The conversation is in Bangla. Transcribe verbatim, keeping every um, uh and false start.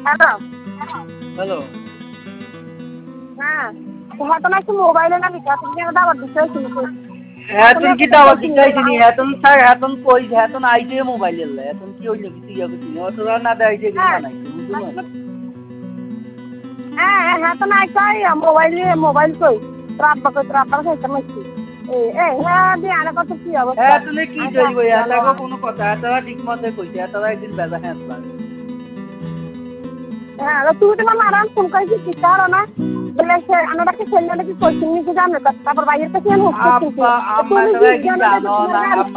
হ্যালো হ্যালো হ্যাঁ হয়তো না একটু মোবাইলে না বিকাশ থেকে দাবার দিতে শুনছি এখন কি দাওয়াত দিতে আইছিনি এখন স্যার এখন কই এখন আইছে মোবাইল এলে এখন কি হইলো কিছু ইয়া কিছু অতরা না দেয় যে কিছু বানাইছে বুঝছো হ্যাঁ হ্যাঁ তো নাই কই মোবাইল মোবাইল কই রাব্বা কই রাব্বা খাইতে মাইছি এ এ হ্যাঁ দি আরে কত কি অবস্থা হ্যাঁ তুমি কি কইব এটা কোনো কথা এটা ঠিক মতে কইছে এটা একদিন বেজা হ্যাঁ হ্যাঁ তুই তো মারান ফোন কইছি কি কারো না বলে সে আনাটাকে ছেলে নাকি কইছিনি কি জানো তারপর বাইরের কাছে আমি আব্বা আম্মা সবাই কি জানো না